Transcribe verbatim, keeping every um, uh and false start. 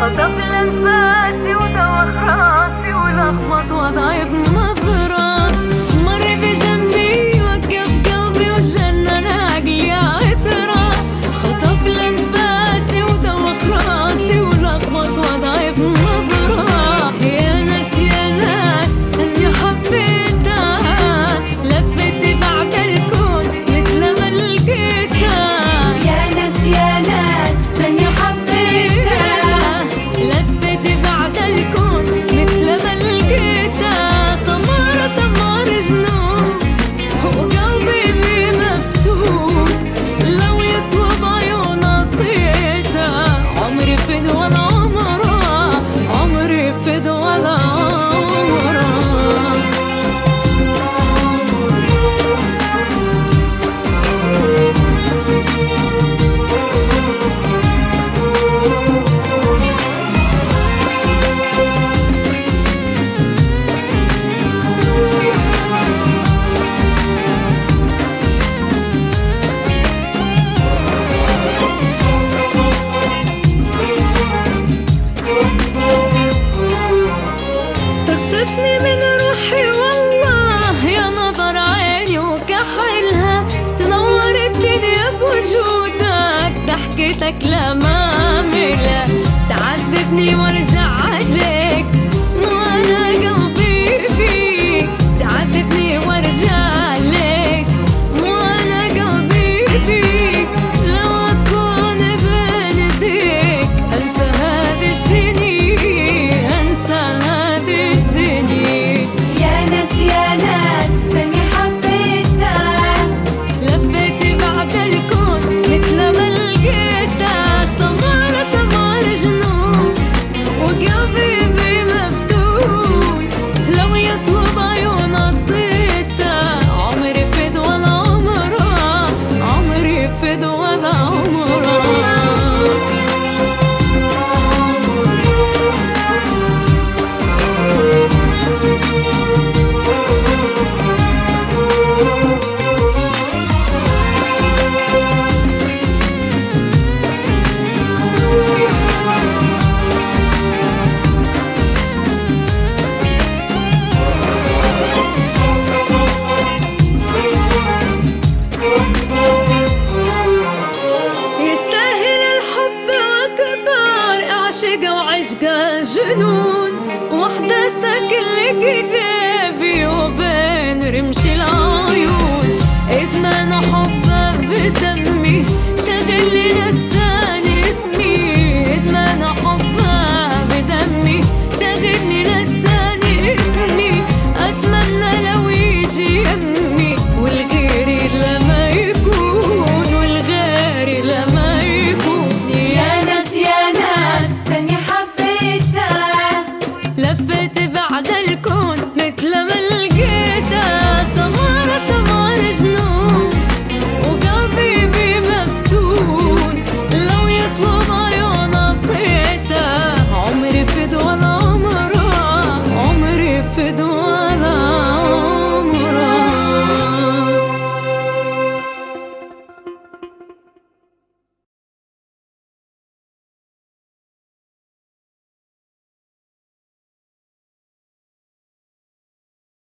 خطف لأنفاسي ودوخ راسي ولخبط وضعي بنظرة، مر بجنبي وقف قلبي وجنن عقلي عترة، خطف لأنفاسي ودوخ راسي ولخبط وضعي بنظرة. يا ناس يا ناس اني حبيتها، لفت بعد الكون مثل ما لقيتها. يا ناس يا ناس اني حبيتها، لفت بعد الكون مثل ما لقيتها. سمارة سمار جنون وقلبي بيه مفتون، لو يطلب عيون اعطيتها. عمري فد ولا عمرها، عمري فد ولا عمرها. تخطفني من روحي والله يا نظر عيني وكحلها، تنور الدنيا بوجودك، ضحكتك لا ماملة تعذبني وارجع عليك وانا قلبي فيك. تعذبني وارجع عليك وانا قلبي فيك. لو اكون بين ايديك انسى هذه الدنيا، انسى هذه الدنيا. يا ناس يا ناس اني حبيتها، لفيت بعد الكون مثل ما لقيتها. سمارة سمار جنون وقلبي بيه مفتون، لو يطلب عيون اعطيتها. عمري فد ولا عمرها، عمري فد ولا عمرها. يستاهل الحب وكثار، اعشق وعشقه جنون، وحدة ساكن لقلبي وبين رمش العيون. ادمان حبه بدمي شغل لي نسى